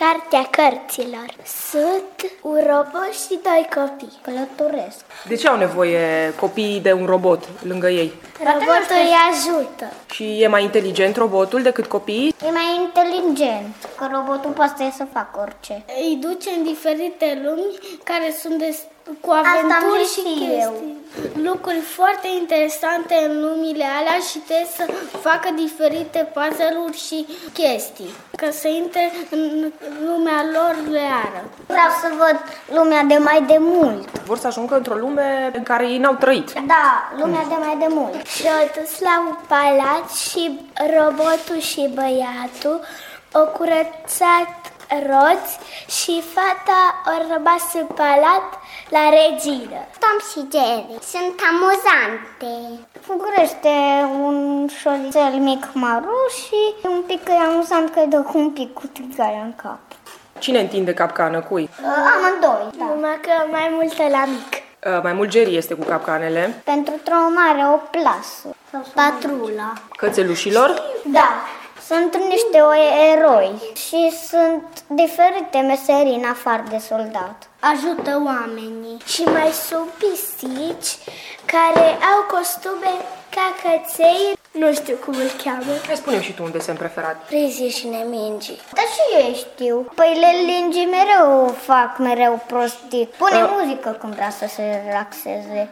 Cartea cărților. Sunt un robot și doi copii. Călătoresc. De ce au nevoie copiii de un robot lângă ei? Robotul îi ajută. Și e mai inteligent robotul decât copiii? E mai inteligent, că robotul poate să facă orice. Îi duce în diferite lumi care sunt cu aventuri și chestii. Lucruri foarte interesante în lumile alea și trebuie să facă diferite puzzle-uri și chestii, ca să intre în lumea lor reală. Vreau să văd lumea de mai de mult. Vor să ajungă într-o lume în care ei n-au trăit. Da, lumea de mai de mult. Și au dus la un palat și robotul și băiatul au curățat roți și fata a rămas în palat la regină. Tom și Jerry sunt amuzante. Fugărește un șorițel mic maro și un pic e amuzant că îi dă un pic cu tigarea în cap. Cine întinde capcană? Cui? Amândoi. Da. Numai că mai multă la mic. Mai mult Jerry este cu capcanele. Pentru traumare o plasă. Patrula. Cățelușilor? Da. Sunt niște eroi și sunt diferite meserii în afară de soldat. Ajută oamenii. Și mai sunt pisici care au costume ca căței. Nu știu cum îl cheamă. Hai, spune-mi și tu un desen preferat. Prizii și nemingii. Dar și eu știu. Păi lingii mereu fac mereu prostii. Pune muzică când vrea să se relaxeze.